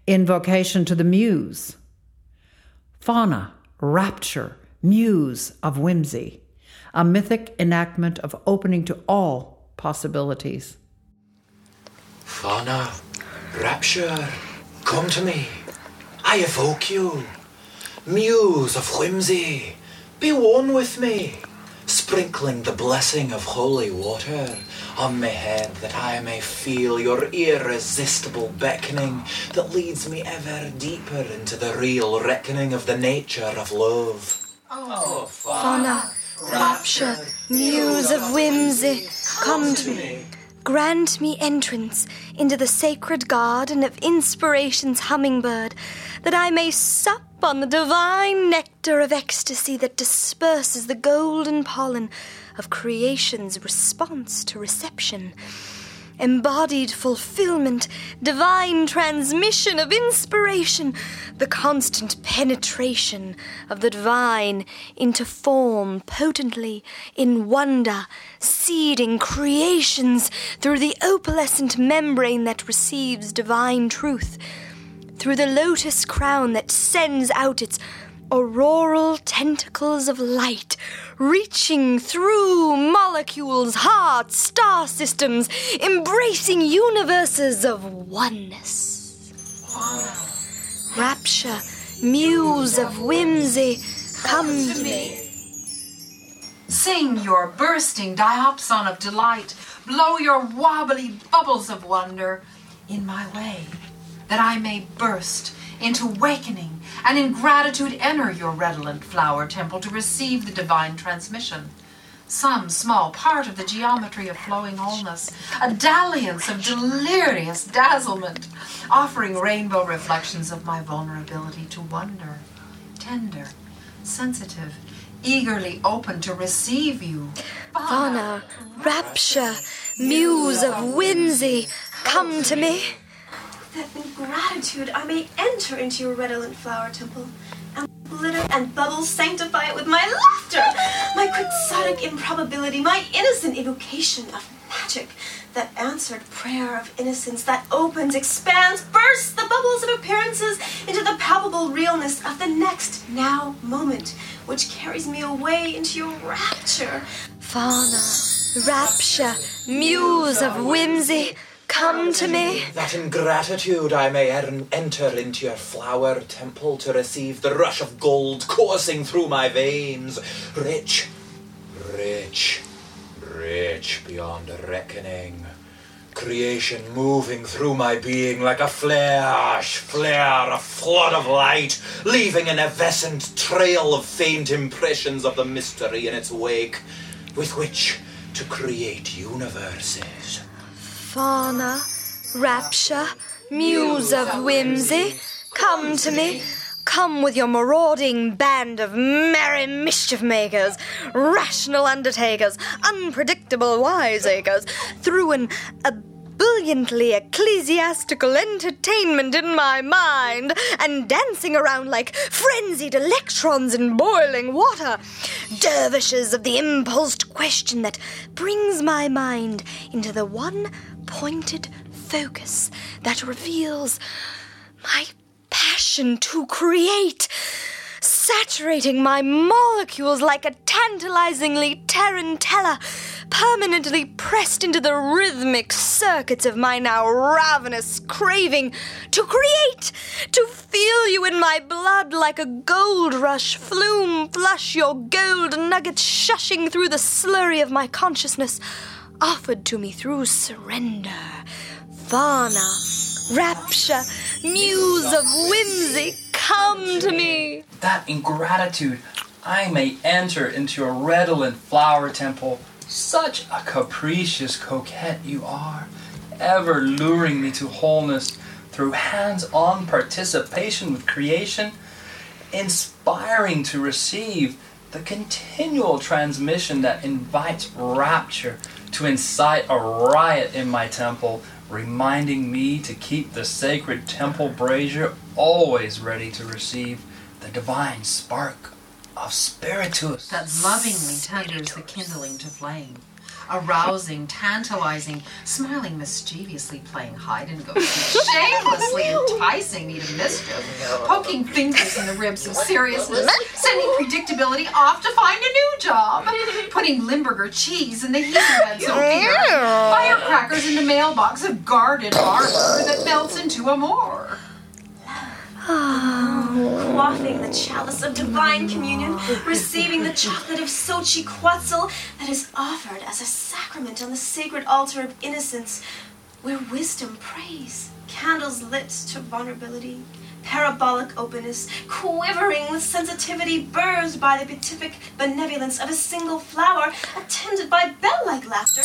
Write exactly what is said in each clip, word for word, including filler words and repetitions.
invocation to the muse. Fauna, rapture, muse of whimsy, a mythic enactment of opening to all possibilities. Fauna, rapture, come to me. I evoke you. Muse of whimsy, be one with me, sprinkling the blessing of holy water on my head, that I may feel your irresistible beckoning that leads me ever deeper into the real reckoning of the nature of love. Oh, Fauna, rapture, muse of whimsy, come to me. Grant me entrance into the sacred garden of inspiration's hummingbird, that I may sup on the divine nectar of ecstasy that disperses the golden pollen of creation's response to reception. Embodied fulfillment, divine transmission of inspiration, the constant penetration of the divine into form potently in wonder, seeding creations through the opalescent membrane that receives divine truth, through the lotus crown that sends out its auroral tentacles of light, reaching through molecules, hearts, star systems, embracing universes of oneness. Wow. Rapture, muse of whimsy, come to me. Sing your bursting diapason of delight, blow your wobbly bubbles of wonder in my way, that I may burst into wakening and in gratitude enter your redolent flower temple to receive the divine transmission. Some small part of the geometry of flowing wholeness, a dalliance of delirious dazzlement, offering rainbow reflections of my vulnerability to wonder, tender, sensitive, eagerly open to receive you. Fauna, rapture, muse of whimsy, come to me. That in gratitude I may enter into your redolent flower temple, and glitter and bubbles sanctify it with my laughter, my quixotic improbability, my innocent evocation of magic, that answered prayer of innocence that opens, expands, bursts the bubbles of appearances into the palpable realness of the next now moment, which carries me away into your rapture. Fauna, rapture, muse of whimsy, come to me. That in gratitude I may er- enter into your flower temple to receive the rush of gold coursing through my veins, rich, rich, rich beyond reckoning. Creation moving through my being like a flash, flare, a flood of light, leaving an evanescent trail of faint impressions of the mystery in its wake, with which to create universes. Fauna, rapture, muse of whimsy, come to me. Come with your marauding band of merry mischief-makers, rational undertakers, unpredictable wiseacres, through an ebulliently ecclesiastical entertainment in my mind, and dancing around like frenzied electrons in boiling water, dervishes of the impulsed question that brings my mind into the one pointed focus that reveals my passion to create, saturating my molecules like a tantalizingly tarantella, permanently pressed into the rhythmic circuits of my now ravenous craving to create, to feel you in my blood like a gold rush, flume flush your gold nuggets shushing through the slurry of my consciousness, offered to me through surrender. Fauna, rapture, muse of whimsy, come to me. That in gratitude I may enter into your redolent flower temple. Such a capricious coquette you are, ever luring me to wholeness through hands-on participation with creation, inspiring to receive the continual transmission that invites rapture to incite a riot in my temple, reminding me to keep the sacred temple brazier always ready to receive the divine spark of spiritus that lovingly tenders the kindling to flame. arousing, tantalizing, smiling mischievously, playing hide and go seek, shamelessly enticing me to mischief, poking fingers in the ribs of seriousness, sending predictability off to find a new job, putting Limburger cheese in the heating bed so fear, firecrackers in the mailbox of guarded armor that melts into a more. Quaffing the chalice of divine communion, receiving the chocolate of Xochitl that is offered as a sacrament on the sacred altar of innocence, where wisdom prays, candles lit to vulnerability, parabolic openness, quivering with sensitivity, burst by the beatific benevolence of a single flower, attended by bell-like laughter,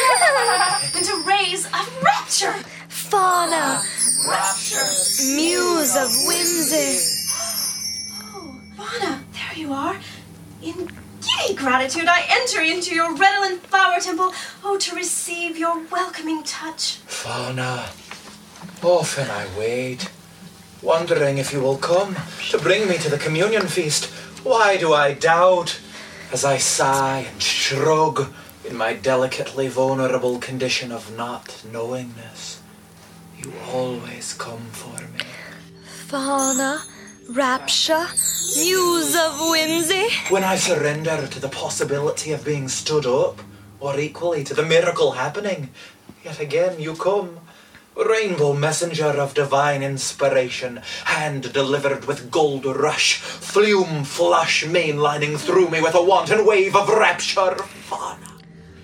into rays of rapture. Fauna, Rapture. muse of whimsy. Oh, Fauna, there you are. In giddy gratitude, I enter into your redolent flower temple, oh, to receive your welcoming touch. Fauna, often I wait, wondering if you will come to bring me to the communion feast. Why do I doubt? As I sigh and shrug in my delicately vulnerable condition of not knowingness, you always come for me. Fauna, rapture, muse of whimsy. When I surrender to the possibility of being stood up, or equally to the miracle happening, yet again you come, rainbow messenger of divine inspiration, hand delivered with gold rush, flume flush mainlining through me with a wanton wave of rapture. Fauna.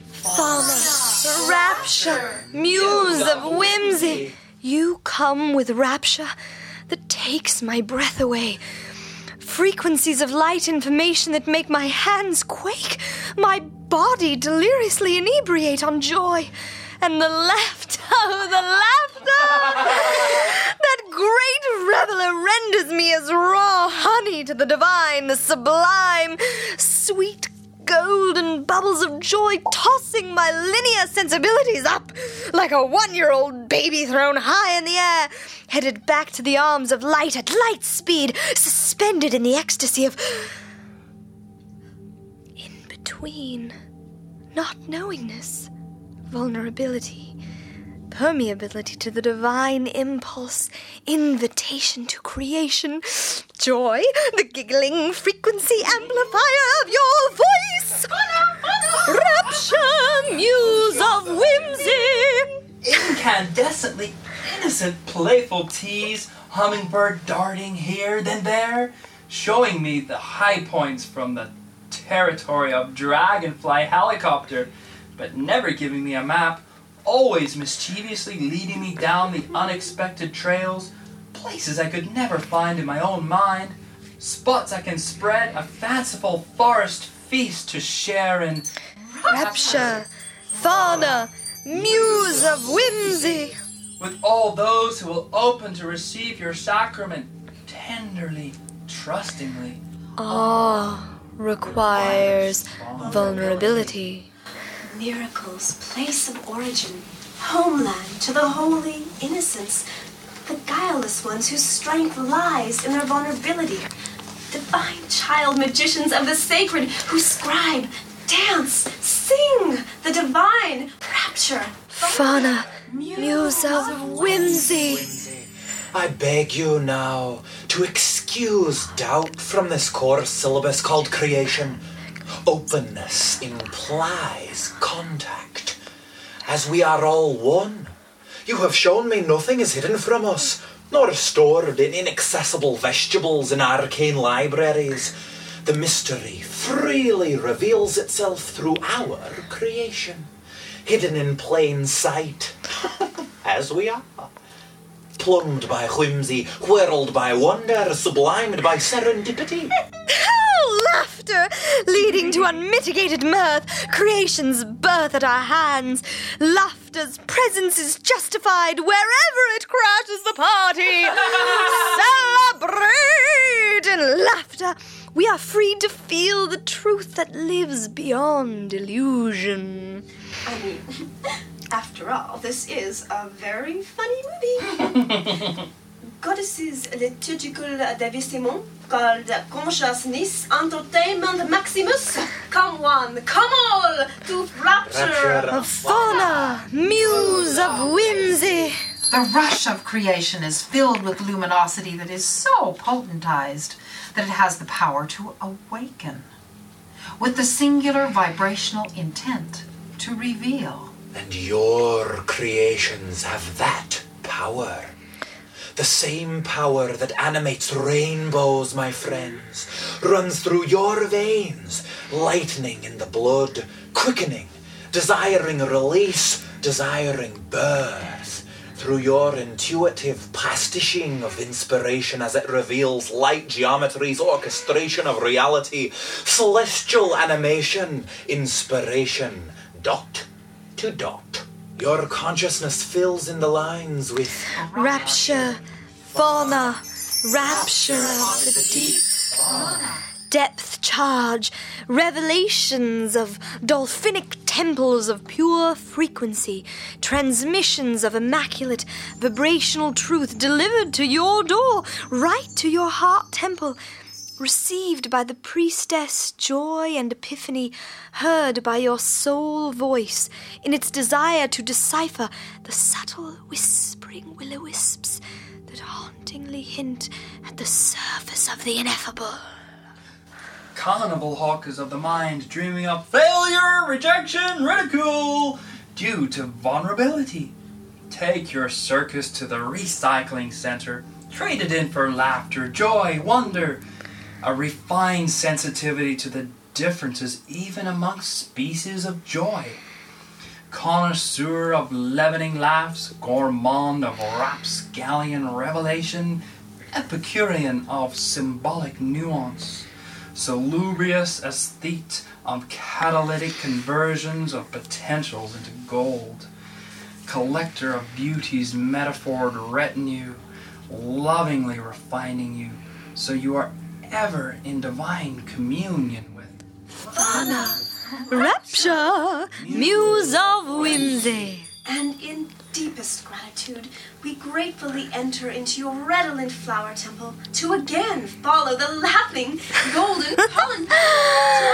Fauna, rapture, muse of whimsy. You come with rapture that takes my breath away. Frequencies of light information that make my hands quake, my body deliriously inebriate on joy. And the laughter, oh, the laughter! That great reveler renders me as raw honey to the divine, the sublime, sweet golden bubbles of joy tossing my linear sensibilities up like a one-year-old baby thrown high in the air, headed back to the arms of light at light speed, suspended in the ecstasy of in-between, not knowingness, vulnerability, permeability to the divine impulse, invitation to creation, joy, the giggling frequency amplifier of your voice, rapture, muse of whimsy. Incandescently innocent, playful tease, hummingbird darting here, then there, showing me the high points from the territory of dragonfly helicopter, but never giving me a map, always mischievously leading me down the unexpected trails, places I could never find in my own mind, spots I can spread a fanciful forest feast to share in Rapture, fauna, muse of whimsy. with all those who will open to receive your sacrament tenderly, trustingly. Awe requires vulnerability. Miracles, place of origin, homeland to the holy innocents, the guileless ones whose strength lies in their vulnerability, divine child magicians of the sacred who scribe, dance, sing the divine rapture. Fauna, muse of whimsy. I beg you now to excuse doubt from this course syllabus called creation. Openness implies contact. As we are all one, you have shown me nothing is hidden from us, nor stored in inaccessible vestibules in arcane libraries. The mystery freely reveals itself through our creation, hidden in plain sight, as we are. Plumbed by whimsy, whirled by wonder, sublimed by serendipity. Laughter leading to unmitigated mirth, creation's birth at our hands. Laughter's presence is justified wherever it crashes the party. Celebrate in laughter. We are free to feel the truth that lives beyond illusion. I mean, after all, this is a very funny movie. goddess's liturgical devissement called Conscious Nis Entertainment Maximus. Come one, come all, to rapture. Rapture. Of fauna, muse of whimsy. The rush of creation is filled with luminosity that is so potentized that it has the power to awaken, with the singular vibrational intent to reveal. And your creations have that power. The same power that animates rainbows, my friends, runs through your veins, lightening in the blood, quickening, desiring release, desiring birth. Through your intuitive pastiching of inspiration as it reveals light geometry's orchestration of reality, celestial animation, inspiration, dot to dot. Your consciousness fills in the lines with Rapture, fauna, rapture of the deep. Depth charge, revelations of dolphinic temples of pure frequency, transmissions of immaculate vibrational truth delivered to your door, right to your heart temple, received by the priestess joy and epiphany, heard by your soul voice in its desire to decipher the subtle whispering will-o-wisps that hauntingly hint at the surface of the ineffable. Carnival hawkers of the mind dreaming up failure, rejection, ridicule due to vulnerability. Take your circus to the recycling center. Trade it in for laughter, joy, wonder, a refined sensitivity to the differences even amongst species of joy. Connoisseur of leavening laughs, gourmand of rapscallion revelation, Epicurean of symbolic nuance, salubrious aesthete of catalytic conversions of potentials into gold, collector of beauty's metaphored retinue, lovingly refining you so you are ever in divine communion with Fauna, rapture, muse of whimsy. And in deepest gratitude, we gratefully enter into your redolent flower temple to again follow the laughing golden pollen to